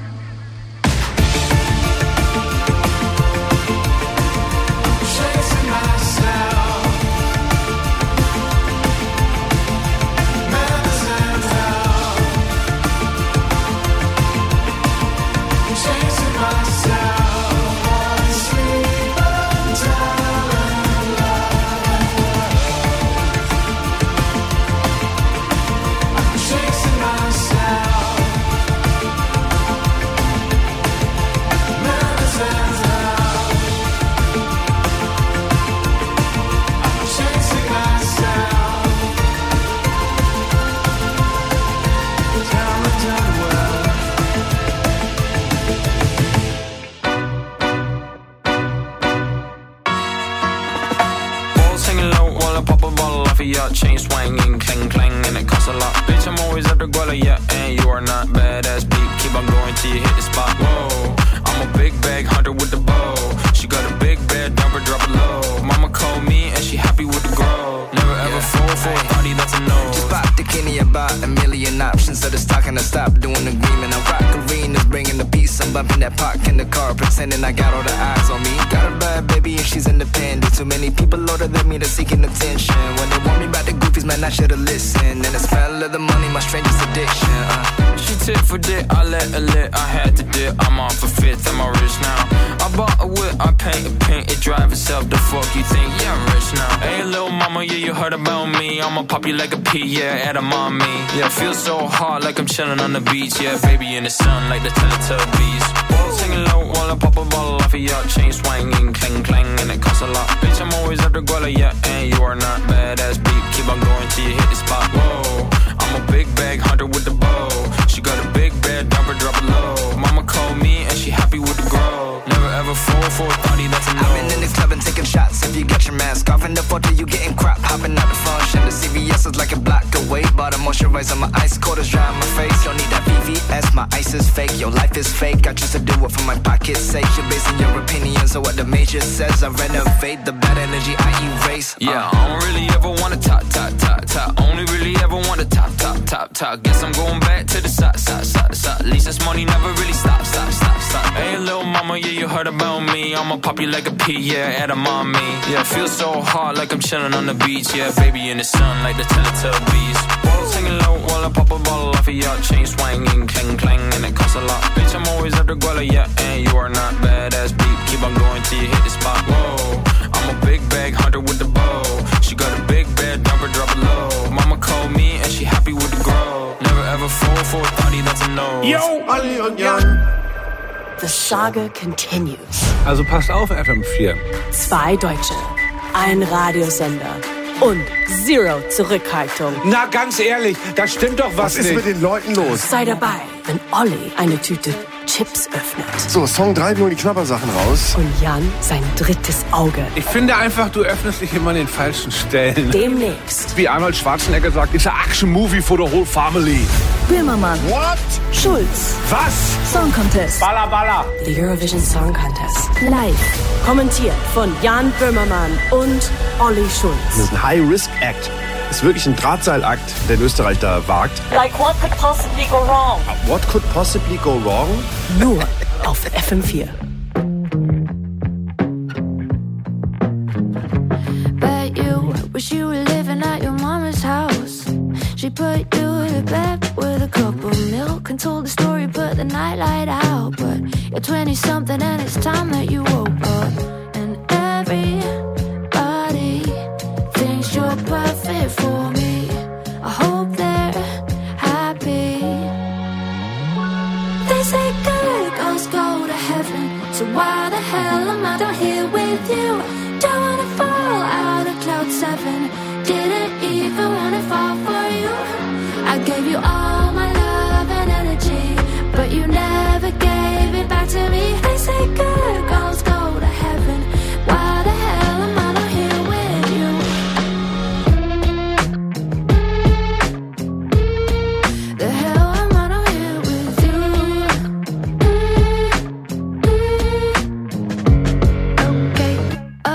Chain swinging, clang clang, and it costs a lot. Bitch, I'm always at the guala, yeah, and you are not badass beat. Keep on going till you hit the spot. Whoa, I'm a big bag hunter with the bow. She got a big bed, dump her, drop it low. Mama called me and she happy with the grow. Never ever yeah. fall for a party, that's a no. Just pop the Kenny about a million options. So it's talking to stop doing the agreement. I rock arenas, bringing the peace. I'm bumping that park in the car, pretending I got all the eyes on me. Got a bad baby and she's independent. Too many people older than me, they're seeking attention. When they want me about the goofies, man, I should've listened. And the smell of the money, my strangest addiction. Uh. She tit for dick, I let her lit. I had to dip, I'm on for fifth, am I rich now? I bought a whip, I paint a paint, it drive itself. The fuck you think? Yeah, I'm rich now. Hey, little mama, yeah, you heard about me. I'ma pop you like a pea, yeah, at a mommy. Yeah, feel so hot like I'm chilling on the beach. Yeah, baby in the sun like the Teletubbies. Walls hanging low while I pop a bottle off of your chain swinging, clang clang, and it costs a lot. Bitch, I'm always at the guala, yeah, and you are not badass beat. Keep on going till you hit the spot. Whoa, I'm a big bag hunter with the bow. She got a big bed, dump her, drop it low. Mama called me and she happy with the grow. Never ever fall for a thotty, that's a no. I've been in this club and taking shots. If you got your mask off in the photo, you getting crap. Hopping out the function, the C V S is like a block away. Bought a moisturizer, my ice cold is dry on my face. Don't need that V V S, my ice is fake. Your life is fake, I choose to do it for my pocket's sake. You're basing your opinions on what the major says. I renovate the bad energy, I erase. uh. Yeah, I don't really ever wanna top, top, top, top. Only really ever wanna top, top, top, top. Guess I'm going back to the side, side, side, side. At least this money never really stops, stop, stop, stop. Hey, little mama, yeah, you heard about me. I'ma pop you like a pea, yeah, at a mommy. Yeah, feel so hot like I'm chilling on the beach. Yeah, baby in the sun like the Teletubbies. Walls hanging low while I pop a bottle off of your chain swinging, clang clang, and it costs a lot. Bitch, I'm always at the guala, yeah, and you are not badass beat. Keep on going till you hit the spot. Whoa, I'm a big bag hunter with the bow. She got a big bed, dump her, drop it low. Mama called me and she happy with the grow. Never ever fall for a thotty, that's a no. Yo, Ali und Jan. The saga continues. Also passt auf, F M vier. Zwei Deutsche, ein Radiosender und Zero Zurückhaltung. Na, ganz ehrlich, da stimmt doch was, was nicht. Was ist mit den Leuten los? Sei dabei, wenn Olli eine Tüte Chips öffnet. So, Song drei, nur die Knabbersachen raus. Und Jan sein drittes Auge. Ich finde einfach, du öffnest dich immer an den falschen Stellen. Demnächst. Wie Arnold Schwarzenegger sagt, it's a action movie for the whole family. Böhmermann. What? Schulz. Was? Song Contest. Balla Balla. The Eurovision Song Contest. Live. Kommentiert von Jan Böhmermann und Olli Schulz. Das ist ein High-Risk-Act. Das ist wirklich ein Drahtseilakt, den Österreich da wagt. Like what could possibly go wrong? What could possibly go wrong? Nur auf F M vier. Bet you wish you were living at your mama's house. She put you to bed with a cup of milk and told the story, put the nightlight out. But you're twenty something and it's time that you woke up. And everybody thinks you're perfect for me. I hope they're happy. They say good girls go to heaven, so why the hell am I down here with you? Don't wanna fall out of cloud seven, didn't even wanna fall for you. I gave you all my love and energy, but you never gave it back to me. They say good girls go to heaven, why the hell am I down here with you? The hell am I down here with you?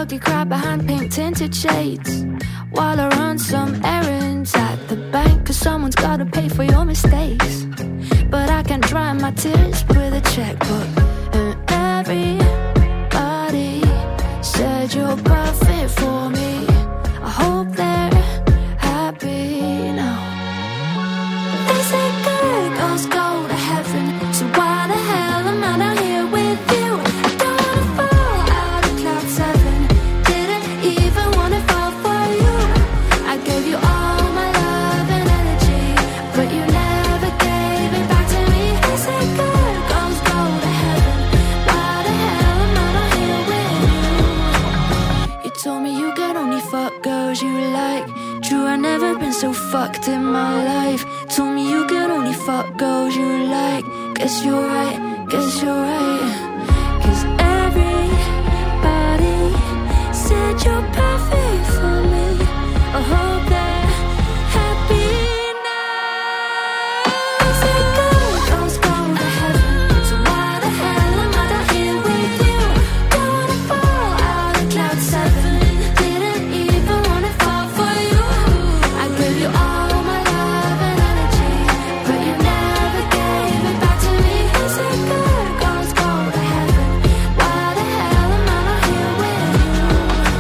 guilty cry behind pink tinted shades, while I run some errands at the bank, cause someone's gotta pay for your mistakes. But I can dry my tears with a checkbook. And everybody said you're perfect for me. I hope they're happy now. They say good girls go to heaven, so why the hell am I not here with you? I don't wanna fall out of cloud seven, didn't even wanna fall for you. I gave you all my love and energy, but you never gave it back to me. They say good girls go to heaven, why the hell am I not here with you? You told me you could only fuck girls you like. True, I never been so fucked in my life. Told me you could only fuck girls you like. Guess you're right, guess you're right. Cause everybody said you're perfect for me. I hope they're happy now. They say good girls go to heaven, so why the hell am I not here with you? Don't wanna fall out of cloud seven, didn't even wanna fall for you. I gave you all my love and energy, but you never gave it back to me. They say good girls go to heaven, why the hell am I not here with you?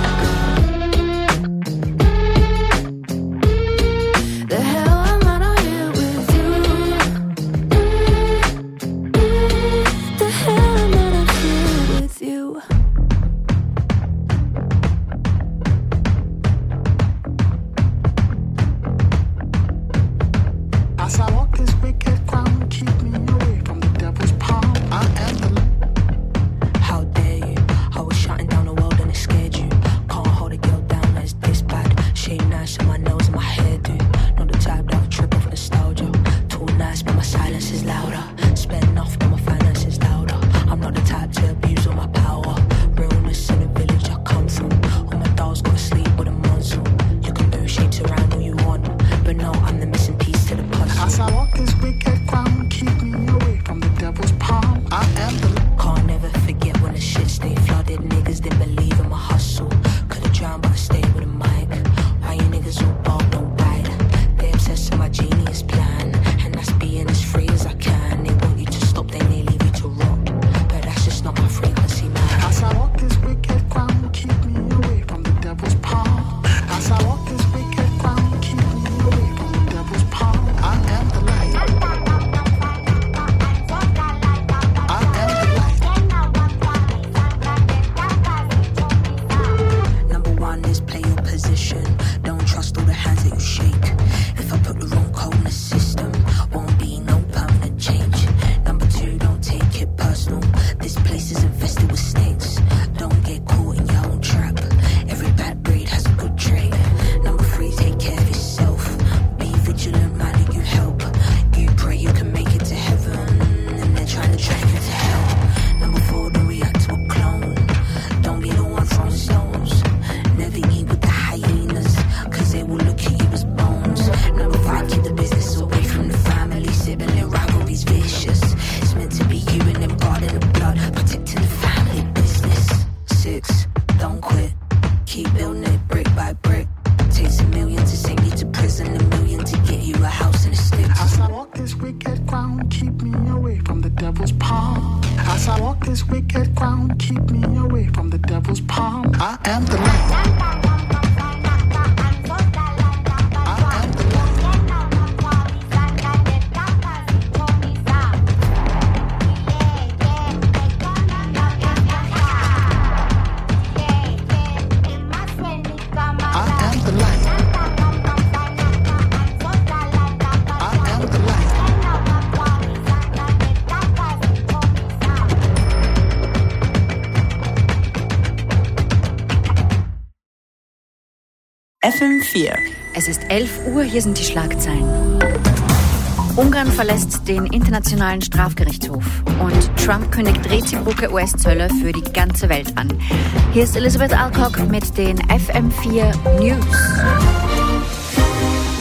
The hell am I not here with you? The hell am I not here with you? As I walk this wicked ground, keep me away from the devil's palm. I am the How dare you? I was shutting down the world and it scared you. Can't hold a girl down that's this bad. Shade nice on my nose and my hairdo. Not the type that would trip off nostalgia. Too nice but my silence is louder. Spend off but my finance is louder. I'm not the type to abuse all my power. Realness in the village I come from. All my dolls go to sleep with a muzzle. You can do shapes around all you want, but no, I'm the missing piece to the puzzle. As I walk this wicked ground, keep me away from the devil's palm. I am the Can't never forget when the shit stayed flooded. Niggas didn't believe in my hustle. Could've drowned but I stayed with a mic. Why you niggas all bald, no bite? They obsessed with my genius plan, and that's being as free as I can. They want you to stop, then they leave you to rot. But that's just not my frequency, man. As I walk this wicked ground, keep me away from the devil's palm. As I walk this wicked ground, keep me away from the devil's palm. I am the light. I am the light. Number one is play your position. Don't trust all the hands that you shake. If I put the wrong code in the system, won't be no permanent change. Number two, don't take it personal. This place is infested with snakes. Don't get caught in your own trap. Every bad breed has a good trait. Number three, take care of yourself. Be vigilant, man, and you help. You pray you can make it to heaven, and they're trying to drag you to hell. Number four, don't react to a clone. Don't be the one throwing stones. Never eat with the hyenas, cause they will look at you as bones. Number five, keep the business away from the family. Sibling rivalries vicious. It's meant to be you and them guarding the blood, protecting the family business. Six, don't quit. Keep building it brick by brick. Takes a million to send you to prison, a million to get you a house and a sticks. As I walk this wicked ground, keep me away from the devil's palm. As I walk this wicked ground, keep me away from the devil's palm. I am the light. I am the light. I am the light. I am the light. F M vier. Es ist elf Uhr, hier sind die Schlagzeilen. Ungarn verlässt den Internationalen Strafgerichtshof und Trump kündigt reziproke U S-Zölle für die ganze Welt an. Hier ist Elizabeth Alcock mit den F M vier News.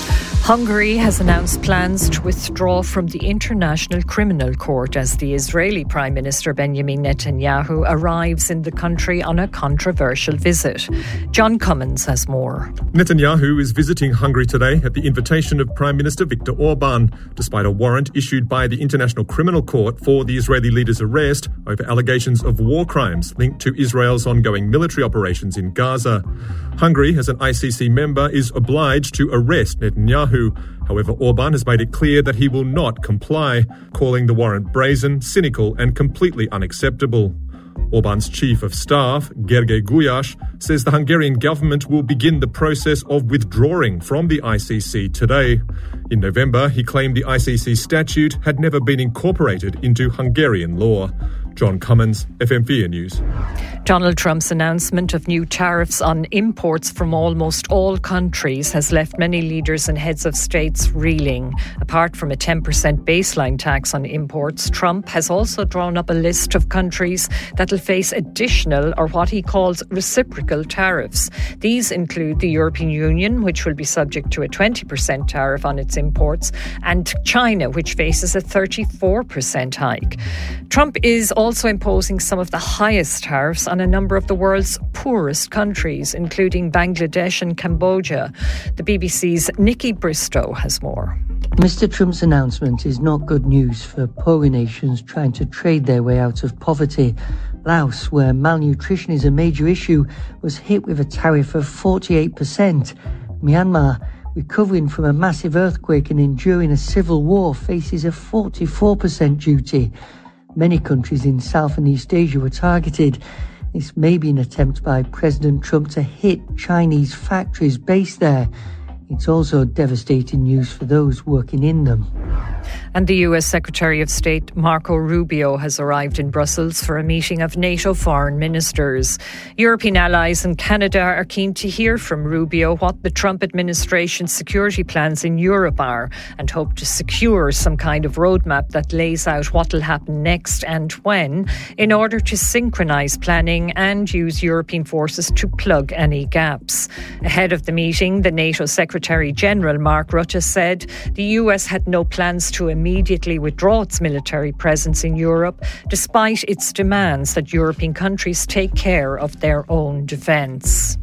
Hungary has announced plans to withdraw from the International Criminal Court as the Israeli Prime Minister Benjamin Netanyahu arrives in the country on a controversial visit. John Cummins has more. Netanyahu is visiting Hungary today at the invitation of Prime Minister Viktor Orban, despite a warrant issued by the International Criminal Court for the Israeli leader's arrest over allegations of war crimes linked to Israel's ongoing military operations in Gaza. Hungary, as an I C C member, is obliged to arrest Netanyahu. However, Orban has made it clear that he will not comply, calling the warrant brazen, cynical and completely unacceptable. Orban's chief of staff, Gergely Gulyás, says the Hungarian government will begin the process of withdrawing from the I C C today. In November, he claimed the I C C statute had never been incorporated into Hungarian law. John Cummins, F M four News. Donald Trump's announcement of new tariffs on imports from almost all countries has left many leaders and heads of states reeling. Apart from a ten percent baseline tax on imports, Trump has also drawn up a list of countries that will face additional, or what he calls reciprocal tariffs. These include the European Union, which will be subject to a twenty percent tariff on its imports, and China, which faces a thirty-four percent hike. Trump is also imposing some of the highest tariffs on a number of the world's poorest countries, including Bangladesh and Cambodia. The B B C's Nikki Bristow has more. Mister Trump's announcement is not good news for poorer nations trying to trade their way out of poverty. Laos, where malnutrition is a major issue, was hit with a tariff of forty-eight percent. Myanmar, recovering from a massive earthquake and enduring a civil war, faces a forty-four percent duty. Many countries in South and East Asia were targeted. This may be an attempt by President Trump to hit Chinese factories based there. It's also devastating news for those working in them. And the U S Secretary of State Marco Rubio has arrived in Brussels for a meeting of NATO foreign ministers. European allies and Canada are keen to hear from Rubio what the Trump administration's security plans in Europe are, and hope to secure some kind of roadmap that lays out what will happen next and when, in order to synchronise planning and use European forces to plug any gaps. Ahead of the meeting, the NATO Secretary General Mark Rutte said the U S had no plans to immediately withdraw its military presence in Europe, despite its demands that European countries take care of their own defence.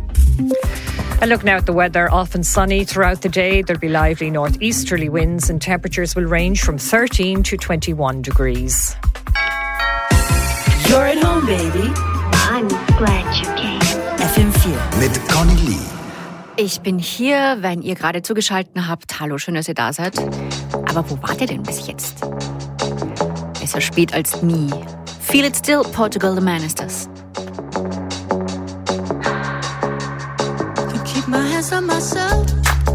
A look now at the weather. Often sunny throughout the day. There'll be lively northeasterly winds and temperatures will range from thirteen to twenty-one degrees. You're at home, baby. I'm glad you came. F M four. Mit Conny Lee. Ich bin hier, wenn ihr gerade zugeschaltet habt. Hallo, schön, dass ihr da seid. Aber wo wart ihr denn bis jetzt? Besser spät als nie. Feel It Still, Portugal the Man ist das. Can keep my hands on myself.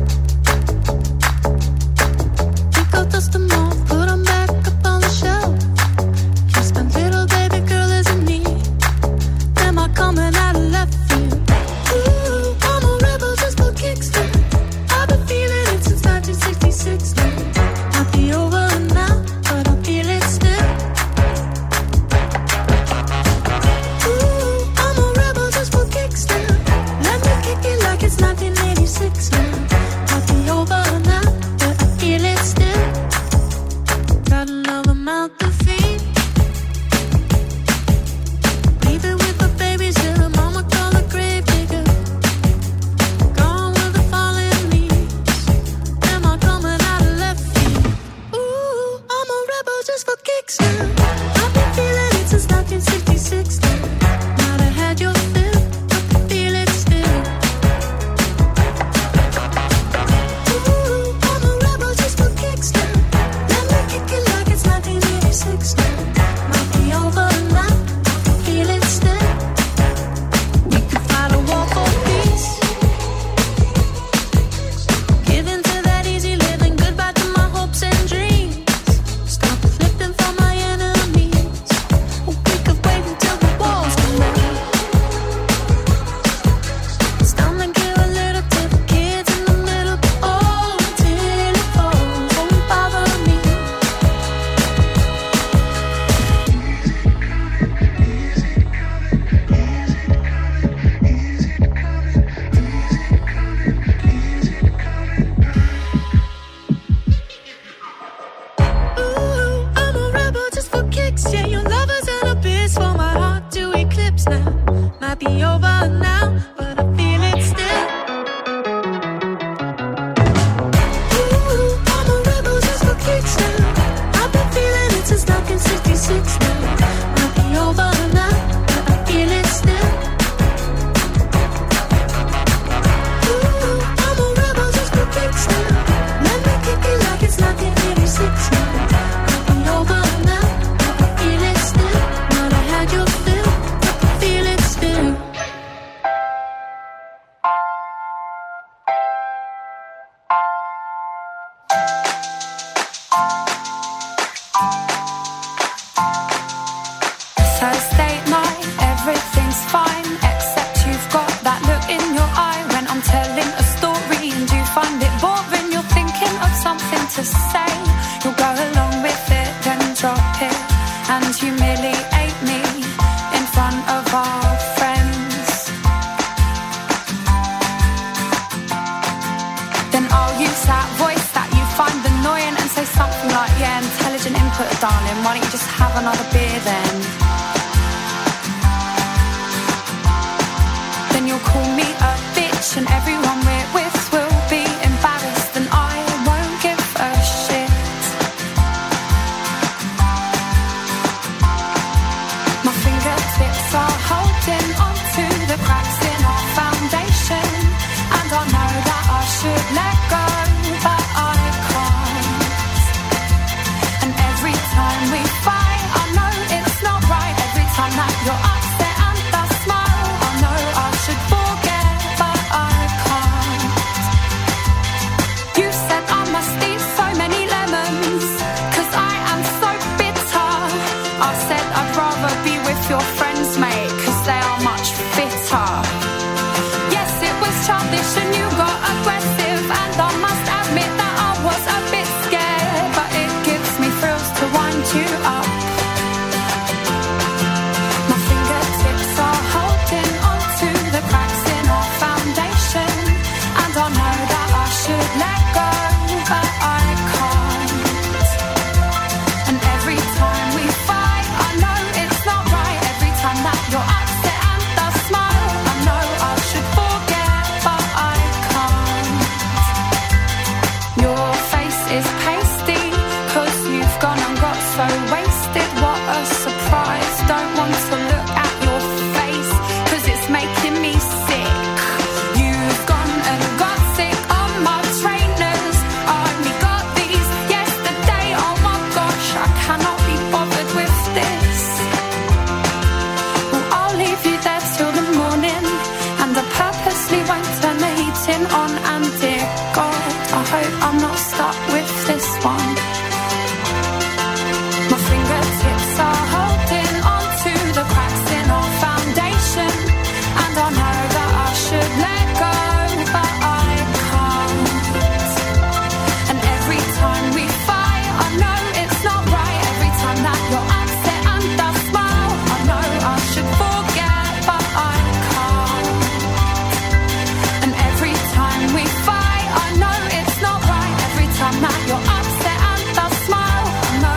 Pick up, dust them off, put them back up on the shelf. Kiss my little baby girl is in need. Am I coming out of left field? Ooh, I'm a rebel just for kicks. I've been feeling it since nineteen sixty-six. Might be over now, but I feel it still. Ooh, I'm a rebel just for kicks. Let me kick it like it's nineteen eighty-six now. Might be over now, but I feel it still. Got another mouth to feed. Leave it with the babies in the be over now, but I feel it still. Ooh, I'm a rebel just for kicks now. I've been feeling it since nineteen sixty-six now. Might be over now, but I feel it still. Ooh, I'm a rebel just for kicks now. Let me kick it like it's nineteen eighty-six now. Might be over now, but I feel it still. Might have had your fill, but I feel it still. Thursday night, everything's fine, except you've got that look in your eye when I'm telling a story and you find it boring. You're thinking of something to say, you'll go along with it, then drop it and humiliate me in front of our friends. Then I'll use that voice that you find annoying and say something like, yeah, intelligent input, darling, why don't you just have another beer then? Then you'll call me a bitch and everyone we're with